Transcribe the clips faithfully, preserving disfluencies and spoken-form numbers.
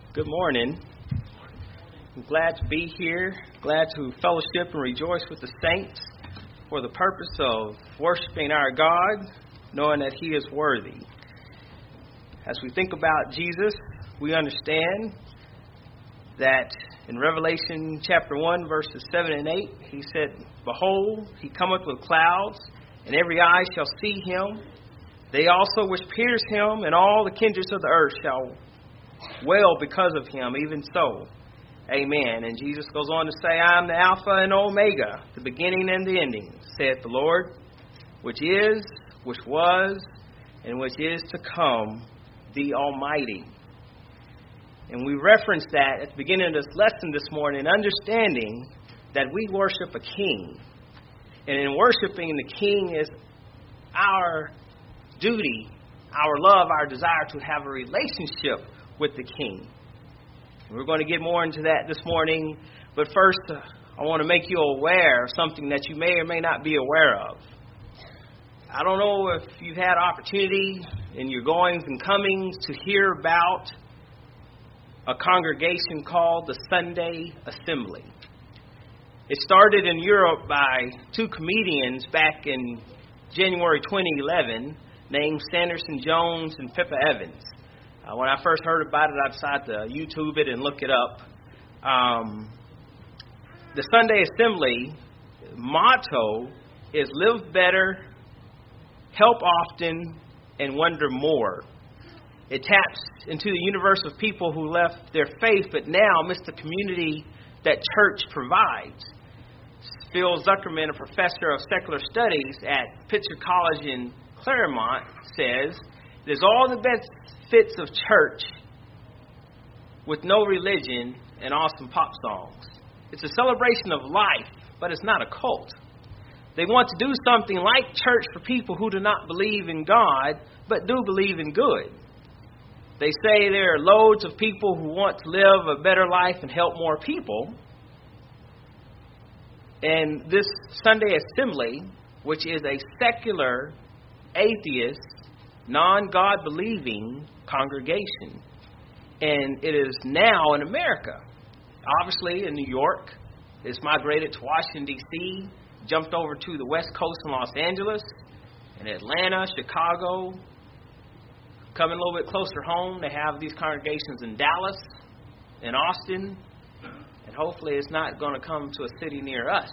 Good morning. I'm glad to be here, glad to fellowship and rejoice with the saints for the purpose of worshiping our God, knowing that He is worthy. As we think about Jesus, we understand that in Revelation chapter one, verses seven and eight, He said, "Behold, He cometh with clouds, and every eye shall see Him. They also which pierced Him, and all the kindreds of the earth shall wail because of Him, even so. Amen." And Jesus goes on to say, "I am the Alpha and Omega, the beginning and the ending, saith the Lord, which is, which was, and which is to come, the Almighty." And we referenced that at the beginning of this lesson this morning, understanding that we worship a king. And in worshiping the king is our duty, our love, our desire to have a relationship with the king. We're going to get more into that this morning, but first uh, I want to make you aware of something that you may or may not be aware of. I don't know if you've had opportunity in your goings and comings to hear about a congregation called the Sunday Assembly. It started in Europe by two comedians back in January twenty eleven named Sanderson Jones and Pippa Evans. Uh, when I first heard about it, I decided to YouTube it and look it up. Um, the Sunday Assembly motto is live better, help often, and wonder more. It taps into the universe of people who left their faith but now miss the community that church provides. Phil Zuckerman, a professor of secular studies at Pitzer College in Claremont, says, "There's all the benefits of church with no religion and awesome pop songs. It's a celebration of life, but it's not a cult. They want to do something like church for people who do not believe in God, but do believe in good. They say there are loads of people who want to live a better life and help more people. And this Sunday Assembly, which is a secular, atheist, non-God-believing congregation. And it is now in America. Obviously, in New York, it's migrated to Washington, D C, jumped over to the West Coast in Los Angeles, in Atlanta, Chicago. Coming a little bit closer home, they have these congregations in Dallas, in Austin, and hopefully it's not going to come to a city near us.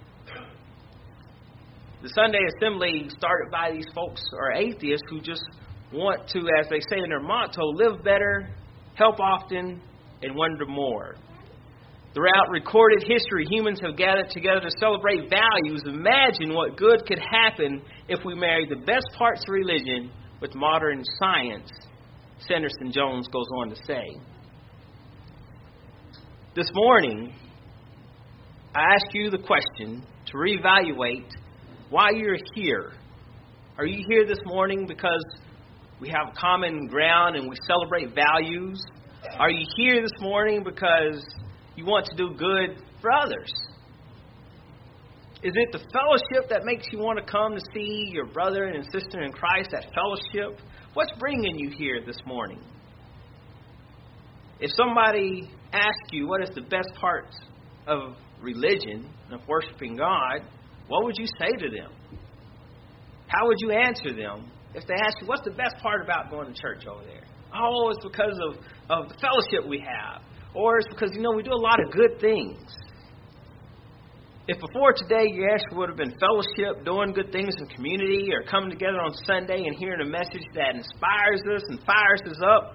The Sunday Assembly started by these folks or atheists who just want to, as they say in their motto, live better, help often, and wonder more. Throughout recorded history, humans have gathered together to celebrate values. Imagine what good could happen if we married the best parts of religion with modern science, Sanderson Jones goes on to say. This morning, I ask you the question to reevaluate why you're here. Are you here this morning because we have common ground and we celebrate values? Are you here this morning because you want to do good for others? Is it the fellowship that makes you want to come to see your brother and sister in Christ, that fellowship? What's bringing you here this morning? If somebody asks you what is the best part of religion, of worshiping God, what would you say to them? How would you answer them if they ask you, what's the best part about going to church over there? Oh, it's because of, of the fellowship we have. Or it's because, you know, we do a lot of good things. If before today your answer would have been fellowship, doing good things in community, or coming together on Sunday and hearing a message that inspires us and fires us up,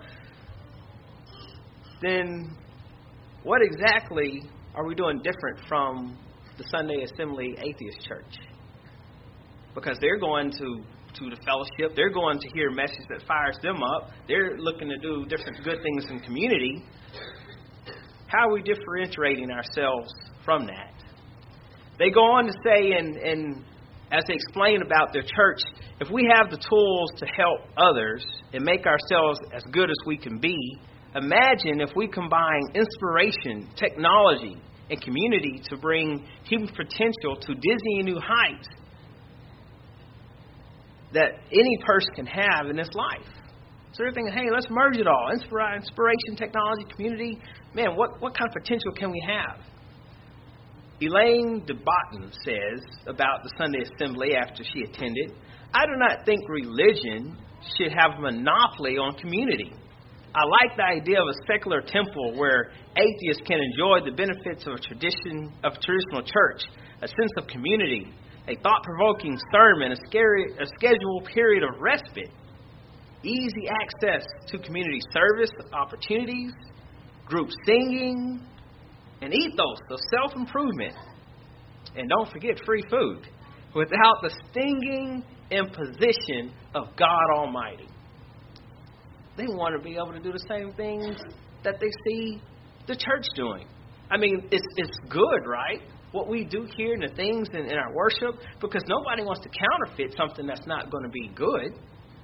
then what exactly are we doing different from the Sunday Assembly Atheist Church? Because they're going to, to the fellowship, they're going to hear a message that fires them up, they're looking to do different good things in community. How are we differentiating ourselves from that? They go on to say, and, and as they explain about their church, if we have the tools to help others and make ourselves as good as we can be, imagine if we combine inspiration, technology, and community to bring human potential to dizzying new heights that any person can have in this life. So they're thinking, hey, let's merge it all. Inspira- inspiration, technology, community. Man, what, what kind of potential can we have? Elaine DeBotton says about the Sunday Assembly after she attended, I do not think religion should have a monopoly on community. I like the idea of a secular temple where atheists can enjoy the benefits of a tradition of a traditional church, a sense of community, a thought-provoking sermon, a, scary, a scheduled period of respite, easy access to community service opportunities, group singing, an ethos of self-improvement. And don't forget free food without the stinging imposition of God Almighty. They want to be able to do the same things that they see the church doing. I mean, it's it's good, right? What we do here and the things in, in our worship, because nobody wants to counterfeit something that's not going to be good.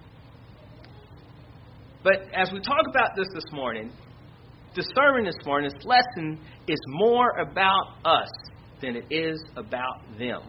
But as we talk about this this morning, the sermon this morning, this lesson is more about us than it is about them.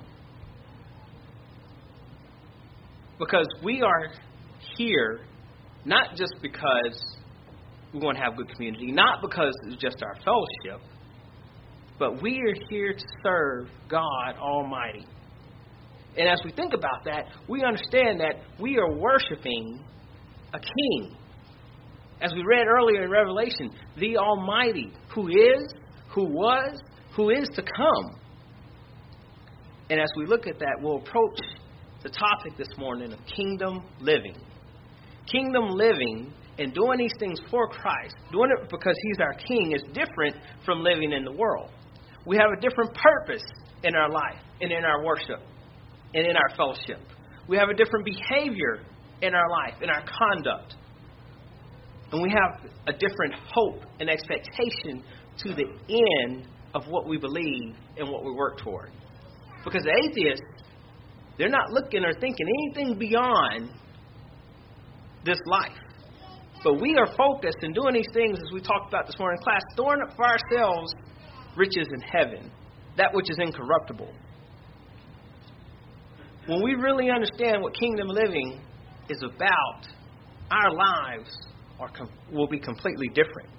Because we are here not just because we want to have good community, not because it's just our fellowship, but we are here to serve God Almighty. And as we think about that, we understand that we are worshiping a king. As we read earlier in Revelation, the Almighty, who is, who was, who is to come. And as we look at that, we'll approach the topic this morning of kingdom living. Kingdom living and doing these things for Christ, doing it because He's our King, is different from living in the world. We have a different purpose in our life and in our worship and in our fellowship. We have a different behavior in our life, in our conduct. And we have a different hope and expectation to the end of what we believe and what we work toward. Because the atheists, they're not looking or thinking anything beyond this life. But we are focused in doing these things, as we talked about this morning in class, storing up for ourselves riches in heaven, that which is incorruptible. When we really understand what kingdom living is about, our lives are com- will be completely different.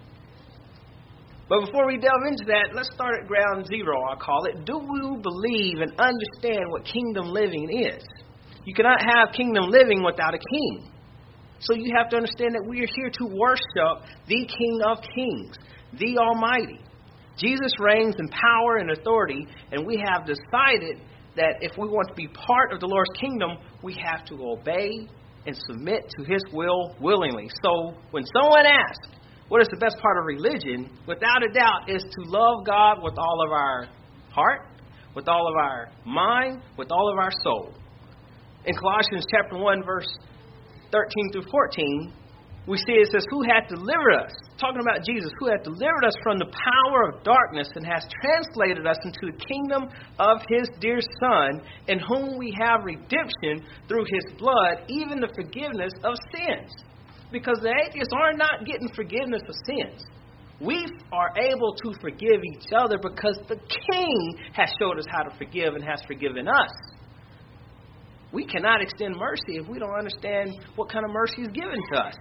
But before we delve into that, let's start at ground zero, I'll call it. Do we believe and understand what kingdom living is? You cannot have kingdom living without a king. So you have to understand that we are here to worship the King of Kings, the Almighty. Jesus reigns in power and authority, and we have decided that if we want to be part of the Lord's kingdom, we have to obey and submit to His will willingly. So when someone asks, what is the best part of religion? Without a doubt, is to love God with all of our heart, with all of our mind, with all of our soul. In Colossians chapter one, verse thirteen through fourteen, we see it says, who hath delivered us, talking about Jesus, who hath delivered us from the power of darkness and has translated us into the kingdom of His dear Son, in whom we have redemption through His blood, even the forgiveness of sins. Because the atheists are not getting forgiveness of sins. We are able to forgive each other because the King has showed us how to forgive and has forgiven us. We cannot extend mercy if we don't understand what kind of mercy is given to us.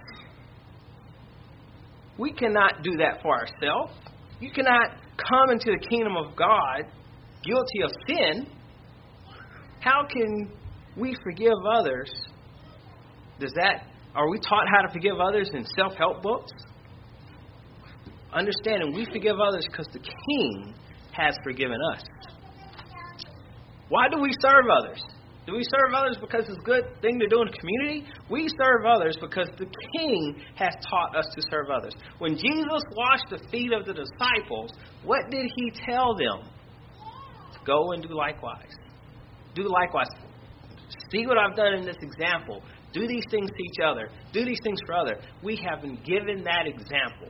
We cannot do that for ourselves. You cannot come into the kingdom of God guilty of sin. How can we forgive others? Does that, are we taught how to forgive others in self-help books? Understanding we forgive others because the King has forgiven us. Why do we serve others? Do we serve others because it's a good thing to do in the community? We serve others because the King has taught us to serve others. When Jesus washed the feet of the disciples, what did He tell them? To go and do likewise. Do likewise. See what I've done in this example. Do these things to each other. Do these things for others. We have been given that example.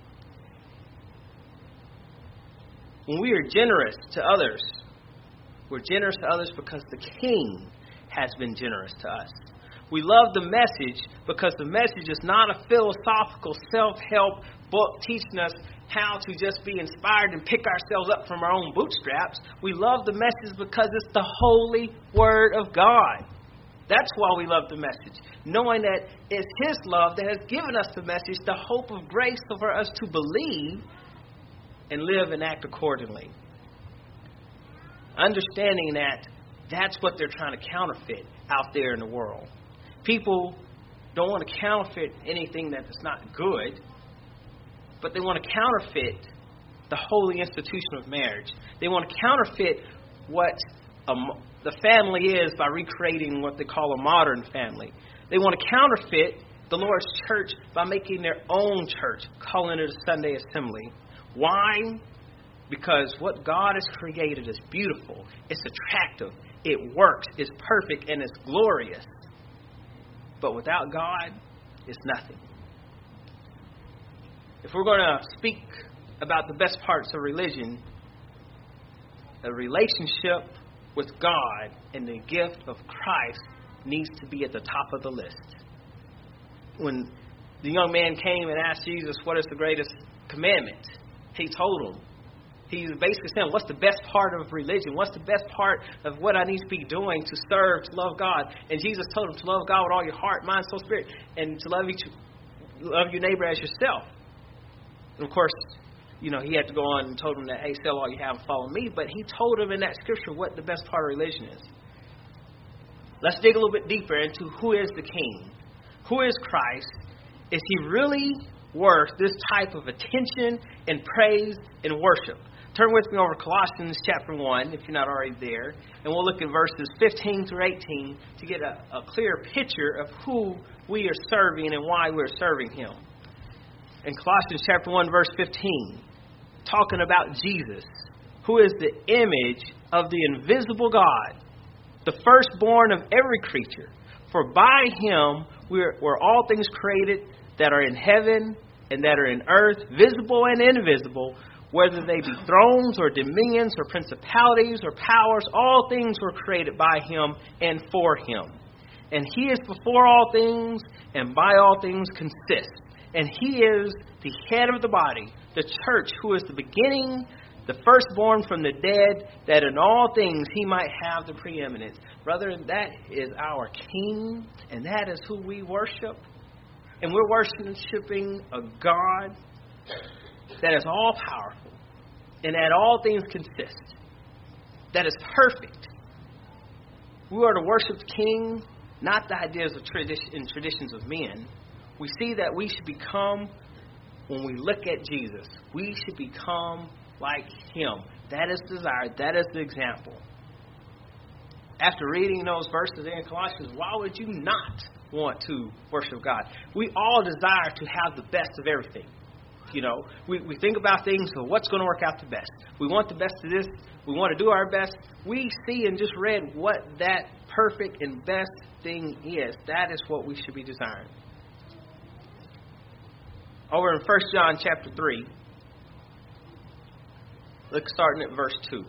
When we are generous to others, we're generous to others because the King has been generous to us. We love the message because the message is not a philosophical self-help book teaching us how to just be inspired and pick ourselves up from our own bootstraps. We love the message because it's the holy Word of God. That's why we love the message. Knowing that it's His love that has given us the message, the hope of grace for us to believe and live and act accordingly. Understanding that that's what they're trying to counterfeit out there in the world. People don't want to counterfeit anything that is not good, but they want to counterfeit the holy institution of marriage. They want to counterfeit what a, the family is by recreating what they call a modern family. They want to counterfeit the Lord's church by making their own church, calling it a Sunday assembly. Why? Because what God has created is beautiful, it's attractive, it works, it's perfect, and it's glorious. But without God, it's nothing. If we're going to speak about the best parts of religion, a relationship with God and the gift of Christ needs to be at the top of the list. When the young man came and asked Jesus, what is the greatest commandment? He told him. He's basically saying, what's the best part of religion? What's the best part of what I need to be doing to serve, to love God? And Jesus told him to love God with all your heart, mind, soul, spirit, and to love each, love your neighbor as yourself. And of course, you know, he had to go on and told him that, hey, sell all you have and follow me. But he told him in that scripture what the best part of religion is. Let's dig a little bit deeper into who is the King. Who is Christ? Is He really worth this type of attention and praise and worship? Turn with me over to Colossians chapter one, if you're not already there. And we'll look at verses fifteen through eighteen to get a, a clear picture of who we are serving and why we're serving Him. In Colossians chapter one, verse fifteen, talking about Jesus, who is the image of the invisible God, the firstborn of every creature. For by Him we're, were all things created that are in heaven and that are in earth, visible and invisible, whether they be thrones or dominions or principalities or powers, all things were created by Him and for Him. And He is before all things, and by all things consist. And He is the head of the body, the church, who is the beginning, the firstborn from the dead, that in all things He might have the preeminence. Brother, that is our King, and that is who we worship. And we're worshiping a God that is all powerful and that all things consist, that is perfect. We are to worship the King, not the ideas of tradition and traditions of men. We see that we should become, when we look at Jesus, we should become like Him. That is the desire. That is the example. After reading those verses in Colossians, why would you not want to worship God? We all desire to have the best of everything. You know, we, we think about things, so what's going to work out the best? We want the best of this. We want to do our best. We see and just read what that perfect and best thing is. That is what we should be desiring. Over in First John chapter three, look starting at verse two.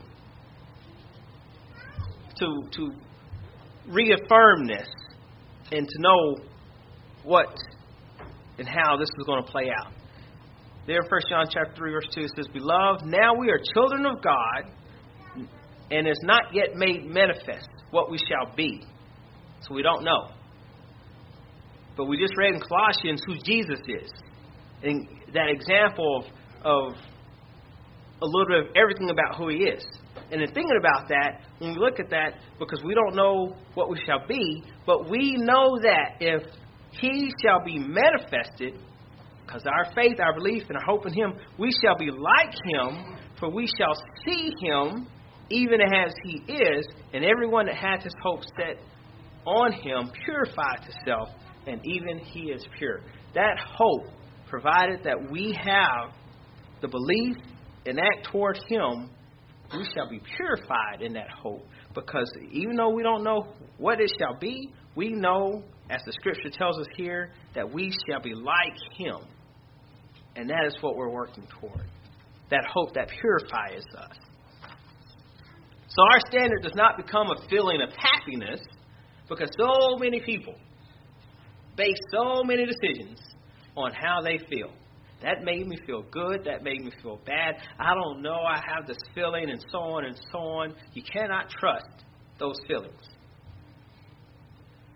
To, to reaffirm this and to know what and how this is going to play out. There in First John chapter three, verse two, it says, Beloved, now we are children of God, and it's not yet made manifest what we shall be. So we don't know. But we just read in Colossians who Jesus is. And that example of, of a little bit of everything about who He is. And in thinking about that, when we look at that, because we don't know what we shall be, but we know that if He shall be manifested, because our faith, our belief, and our hope in Him, we shall be like Him, for we shall see Him even as He is, and everyone that hath his hope set on Him purifieth himself, and even he is pure. That hope, provided that we have the belief and act toward Him, we shall be purified in that hope. Because even though we don't know what it shall be, we know, as the Scripture tells us here, that we shall be like Him. And that is what we're working toward. That hope that purifies us. So our standard does not become a feeling of happiness, because so many people base so many decisions on how they feel. That made me feel good. That made me feel bad. I don't know. I have this feeling, and so on and so on. You cannot trust those feelings.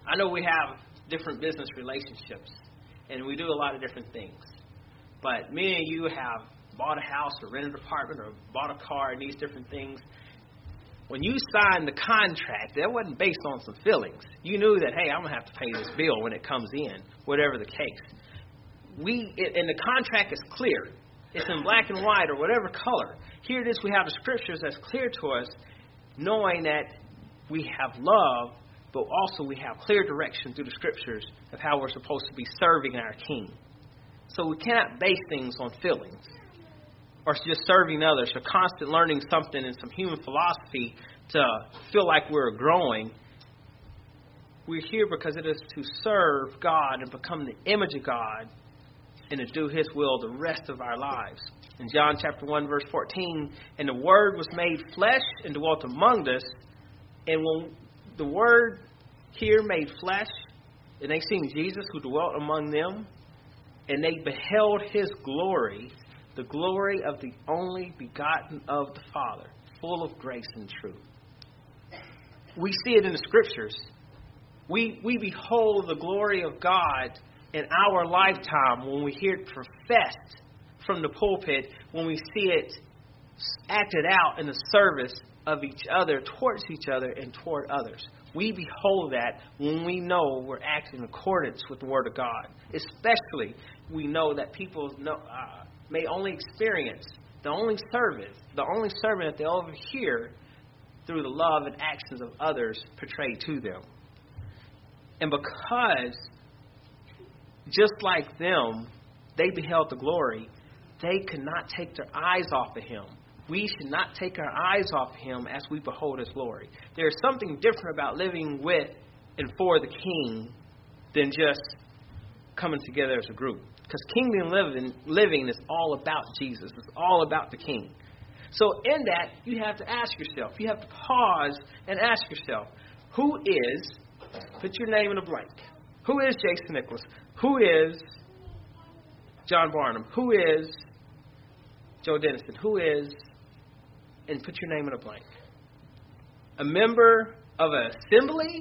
I know we have different business relationships, and we do a lot of different things. But me and you have bought a house or rented an apartment or bought a car and these different things. When you signed the contract, that wasn't based on some feelings. You knew that, hey, I'm going to have to pay this bill when it comes in, whatever the case. We And the contract is clear. It's in black and white or whatever color. Here it is, we have the scriptures that's clear to us, knowing that we have love, but also we have clear direction through the scriptures of how we're supposed to be serving our King. So we cannot base things on feelings or just serving others or constant learning something in some human philosophy to feel like we're growing. We're here because it is to serve God and become the image of God and to do His will the rest of our lives. In John chapter one, verse fourteen, and the Word was made flesh and dwelt among us. And when the Word here made flesh, and they seen Jesus who dwelt among them, and they beheld His glory, the glory of the only begotten of the Father, full of grace and truth. We see it in the Scriptures. We, we behold the glory of God in our lifetime when we hear it professed from the pulpit, when we see it acted out in the service of each other, towards each other, and toward others. We behold that when we know we're acting in accordance with the Word of God. Especially, we know that people know, uh, may only experience the only service, the only sermon that they'll ever hear through the love and actions of others portrayed to them. And because, just like them, they beheld the glory, they could not take their eyes off of Him. We should not take our eyes off of Him as we behold His glory. There is something different about living with and for the King than just coming together as a group. Because kingdom living, living is all about Jesus. It's all about the King. So in that, you have to ask yourself, you have to pause and ask yourself, who is, put your name in a blank, who is Jason Nicholas? Who is John Barnum? Who is Joe Dennison? Who is, and put your name in a blank, a member of an assembly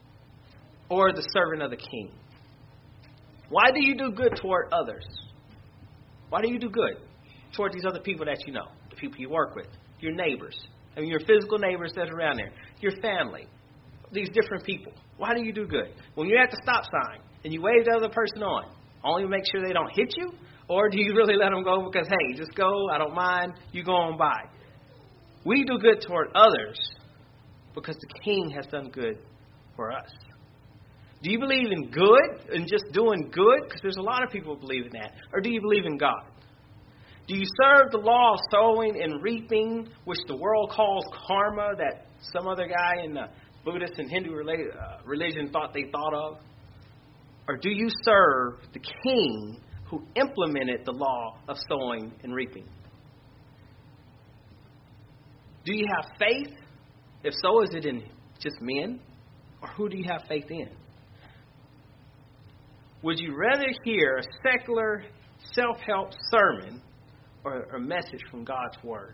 or the servant of the King? Why do you do good toward others? Why do you do good toward these other people that you know, the people you work with, your neighbors, I mean your physical neighbors that are around there, your family, these different people? Why do you do good? When you're at the stop sign and you wave the other person on, only to make sure they don't hit you? Or do you really let them go because, hey, just go, I don't mind, you go on by? We do good toward others because the King has done good for us. Do you believe in good and just doing good? Because there's a lot of people who believe in that. Or do you believe in God? Do you serve the law of sowing and reaping, which the world calls karma, that some other guy in the Buddhist and Hindu religion thought they thought of? Or do you serve the King who implemented the law of sowing and reaping? Do you have faith? If so, is it in just men? Or who do you have faith in? Would you rather hear a secular self-help sermon or a message from God's Word?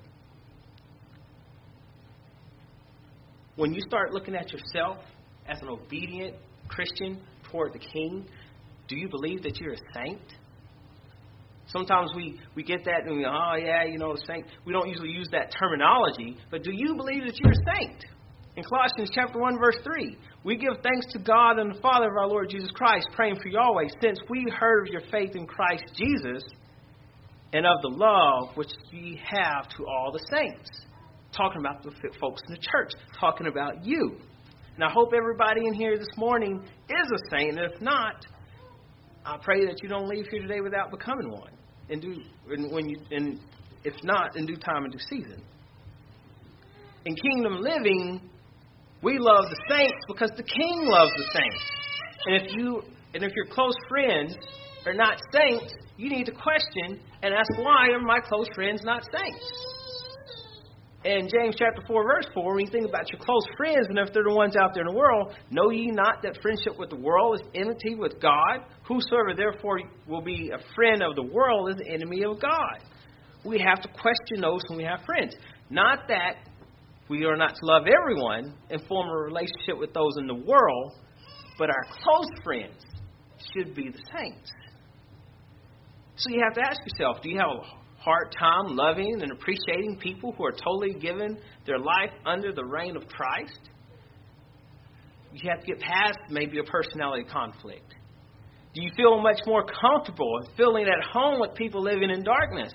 When you start looking at yourself as an obedient Christian toward the King, do you believe that you're a saint? Sometimes we, we get that and we go, oh, yeah, you know, saint. We don't usually use that terminology, but do you believe that you're a saint? In Colossians chapter one, verse three, we give thanks to God and the Father of our Lord Jesus Christ, praying for you always, since we heard of your faith in Christ Jesus and of the love which ye have to all the saints. Talking about the folks in the church, talking about you. And I hope everybody in here this morning is a saint, and if not, I pray that you don't leave here today without becoming one. And do and when you and if not, in due time and due season. In kingdom living, we love the saints because the King loves the saints. And if you and if your close friends are not saints, you need to question and ask, why are my close friends not saints? In James chapter four, verse four, when you think about your close friends, and if they're the ones out there in the world, know ye not that friendship with the world is enmity with God? Whosoever therefore will be a friend of the world is an enemy of God. We have to question those when we have friends. Not that we are not to love everyone and form a relationship with those in the world, But our close friends should be the saints. So you have to ask yourself, do you have a hard time loving and appreciating people who are totally given their life under the reign of Christ? You have to get past maybe a personality conflict. Do you feel much more comfortable feeling at home with people living in darkness?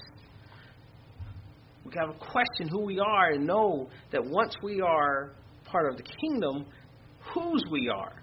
We got to question who we are and know that once we are part of the kingdom, whose we are.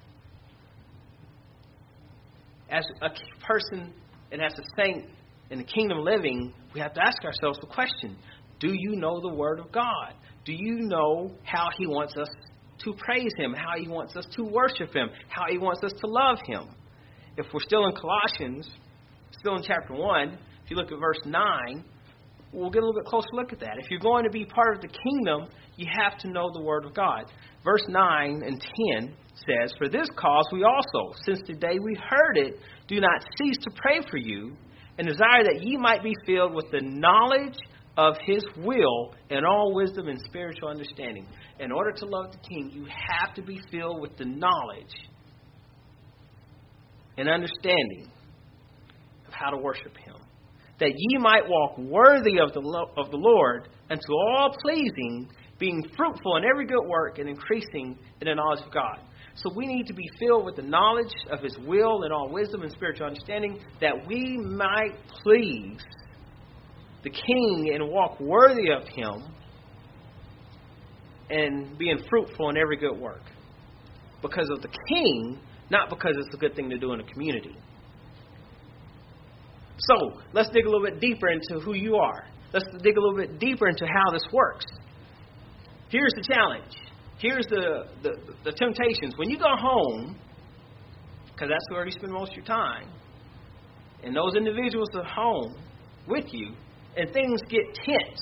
As a person and as a saint in the kingdom living, we have to ask ourselves the question, do you know the Word of God? Do you know how He wants us to praise Him, how He wants us to worship Him, how He wants us to love Him? If we're still in Colossians, still in chapter one, if you look at verse nine, we'll get a little bit closer look at that. If you're going to be part of the kingdom, you have to know the Word of God. Verse nine and ten says, "For this cause we also, since the day we heard it, do not cease to pray for you, and desire that ye might be filled with the knowledge of His will and all wisdom and spiritual understanding." In order to love the King, you have to be filled with the knowledge and understanding of how to worship Him, that ye might walk worthy of the lo- of the Lord, unto all pleasing, being fruitful in every good work and increasing in the knowledge of God. So we need to be filled with the knowledge of His will and all wisdom and spiritual understanding, that we might please the King and walk worthy of Him and being fruitful in every good work. Because of the King, not because it's a good thing to do in a community. So, let's dig a little bit deeper into who you are. Let's dig a little bit deeper into how this works. Here's the challenge. Here's the, the, the temptations. When you go home, because that's where you spend most of your time, and those individuals are home with you, and things get tense,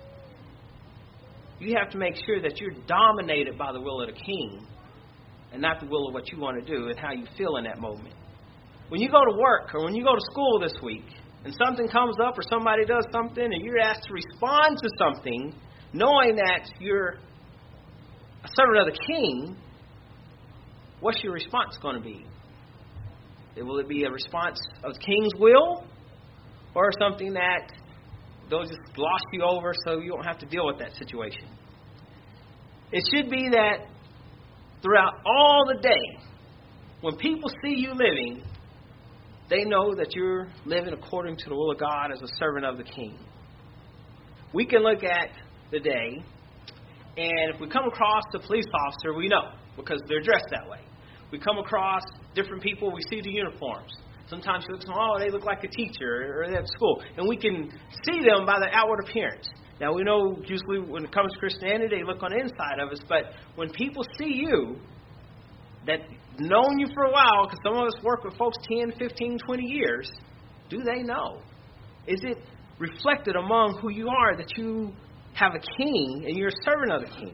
you have to make sure that you're dominated by the will of the King and not the will of what you want to do and how you feel in that moment. When you go to work or when you go to school this week and something comes up or somebody does something and you're asked to respond to something, knowing that you're a servant of the King, what's your response going to be? Will it be a response of the King's will, or something that they'll just gloss you over so you don't have to deal with that situation? It should be that throughout all the day, when people see you living, they know that you're living according to the will of God as a servant of the King. We can look at the day, and if we come across a police officer, we know, because they're dressed that way. We come across different people, we see the uniforms. Sometimes we look, oh, they look like a teacher or they're at school. And we can see them by their outward appearance. Now, we know usually when it comes to Christianity, they look on the inside of us. But when people see you, that known you for a while, because some of us work with folks ten, fifteen, twenty years, do they know? Is it reflected among who you are that you have a king and you're a servant of the King?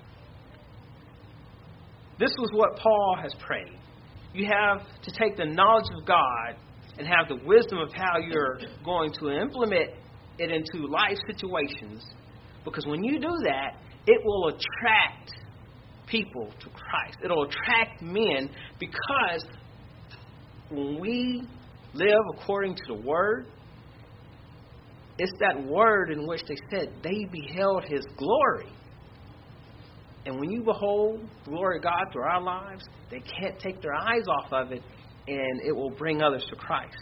This was what Paul has prayed. You have to take the knowledge of God and have the wisdom of how you're going to implement it into life situations. Because when you do that, it will attract people to Christ. It'll attract men, because when we live according to the Word, it's that Word in which they said they beheld His glory. And when you behold the glory of God through our lives, they can't take their eyes off of it, and it will bring others to Christ.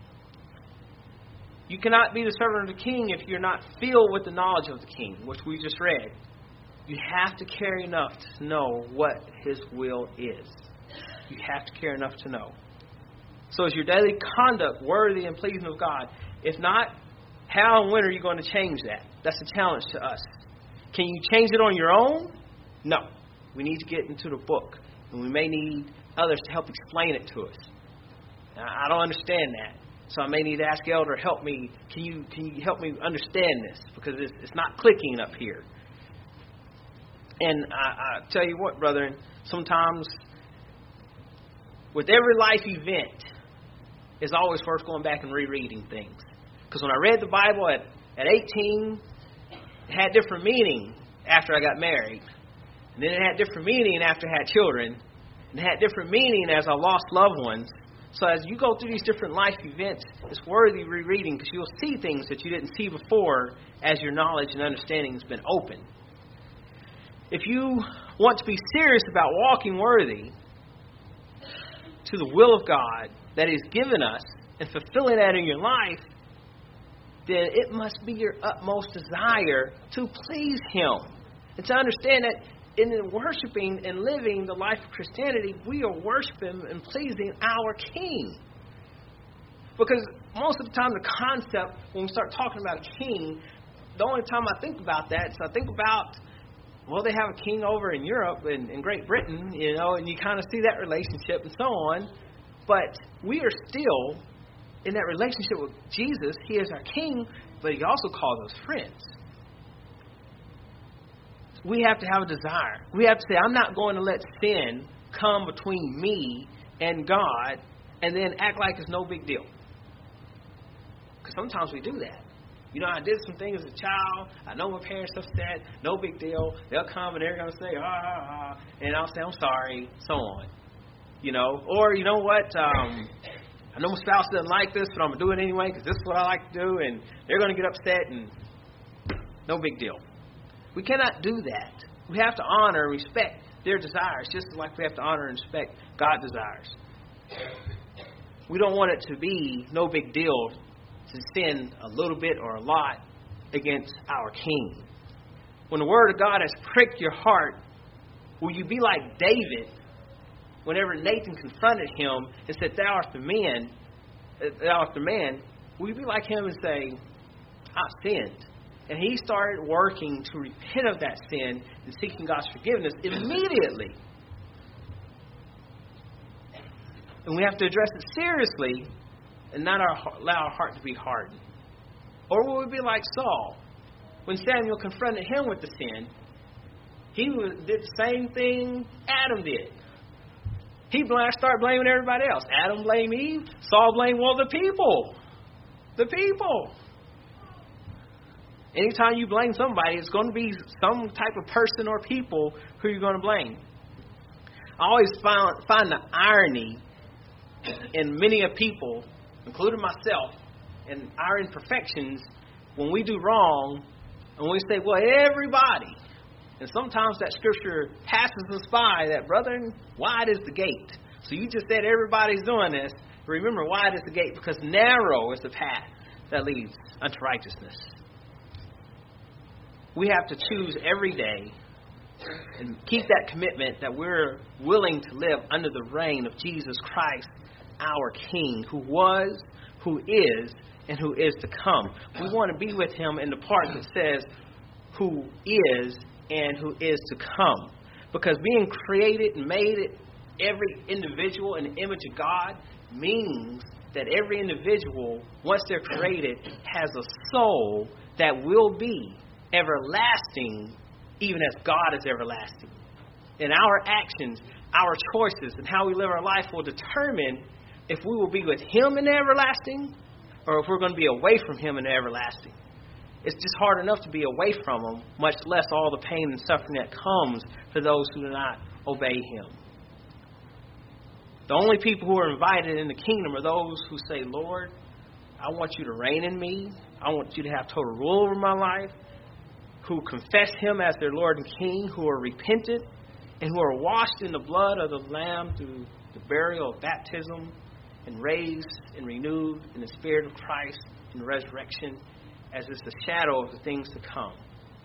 You cannot be the servant of the King if you're not filled with the knowledge of the King, which we just read. You have to care enough to know what His will is. You have to care enough to know. So is your daily conduct worthy and pleasing of God? If not, how and when are you going to change that? That's a challenge to us. Can you change it on your own? No. We need to get into the book, and we may need others to help explain it to us. Now, I don't understand that, so I may need to ask Elder, help me. Can you can you help me understand this? Because it's, it's not clicking up here. And I, I tell you what, brethren, sometimes with every life event, it's always worth going back and rereading things. Because when I read the Bible at, at eighteen, it had different meaning after I got married. And then it had different meaning after I had children. and had different meaning as I lost loved ones. So as you go through these different life events, it's worthy rereading because you'll see things that you didn't see before as your knowledge and understanding has been opened. If you want to be serious about walking worthy to the will of God that He's given us and fulfilling that in your life, then it must be your utmost desire to please Him. And to understand that in worshiping and living the life of Christianity, we are worshiping and pleasing our King. Because most of the time the concept, when we start talking about a king, the only time I think about that is I think about, well, they have a king over in Europe and in Great Britain, you know, and you kind of see that relationship and so on. But we are still in that relationship with Jesus. He is our king, but He also calls us friends. We have to have a desire. We have to say, I'm not going to let sin come between me and God and then act like it's no big deal. Because sometimes we do that. You know, I did some things as a child. I know my parents upset. No big deal. They'll come and they're going to say, ah, ah, ah. And I'll say, I'm sorry, so on. You know, or you know what? Um, I know my spouse doesn't like this, but I'm going to do it anyway because this is what I like to do. And they're going to get upset and no big deal. We cannot do that. We have to honor and respect their desires, just like we have to honor and respect God's desires. We don't want it to be no big deal to sin a little bit or a lot against our King. When the Word of God has pricked your heart, will you be like David whenever Nathan confronted him and said, Thou art the man, thou art the man, will you be like him and say, I've sinned? And he started working to repent of that sin and seeking God's forgiveness immediately. And we have to address it seriously and not our, allow our heart to be hardened. Or will we be like Saul? When Samuel confronted him with the sin, he did the same thing Adam did. He started blaming everybody else. Adam blamed Eve. Saul blamed, well, the people. The people. Anytime you blame somebody, it's going to be some type of person or people who you're going to blame. I always find, find the irony in many of people, including myself, and our imperfections when we do wrong and we say, well, everybody. And sometimes that scripture passes us by that, brethren, wide is the gate. So you just said everybody's doing this. Remember, wide is the gate because narrow is the path that leads unto righteousness. We have to choose every day and keep that commitment that we're willing to live under the reign of Jesus Christ, our King, who was, who is, and who is to come. We want to be with Him in the part that says who is and who is to come. Because being created and made it, every individual in the image of God means that every individual, once they're created, has a soul that will be everlasting, even as God is everlasting. And our actions, our choices, and how we live our life will determine if we will be with Him in the everlasting or if we're going to be away from Him in the everlasting. It's just hard enough to be away from Him, much less all the pain and suffering that comes for those who do not obey Him. The only people who are invited in the kingdom are those who say, Lord, I want you to reign in me. I want you to have total rule over my life. Who confess Him as their Lord and King, who are repentant, and who are washed in the blood of the Lamb through the burial of baptism, and raised and renewed in the Spirit of Christ in the resurrection, as it's the shadow of the things to come.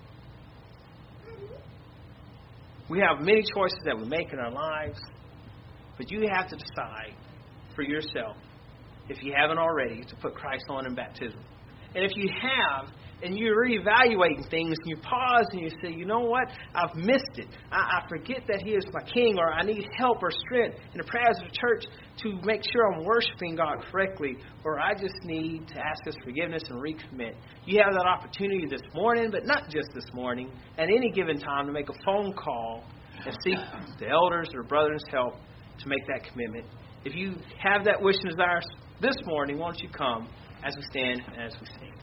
We have many choices that we make in our lives, but you have to decide for yourself, if you haven't already, to put Christ on in baptism. And if you have, and you're reevaluating things, and you pause and you say, you know what, I've missed it. I, I forget that He is my King, or I need help or strength in the prayers of the church to make sure I'm worshiping God correctly, or I just need to ask His forgiveness and recommit. You have that opportunity this morning, but not just this morning, at any given time to make a phone call and seek the elders or brothers' help to make that commitment. If you have that wish and desire this morning, won't you come as we stand and as we sing?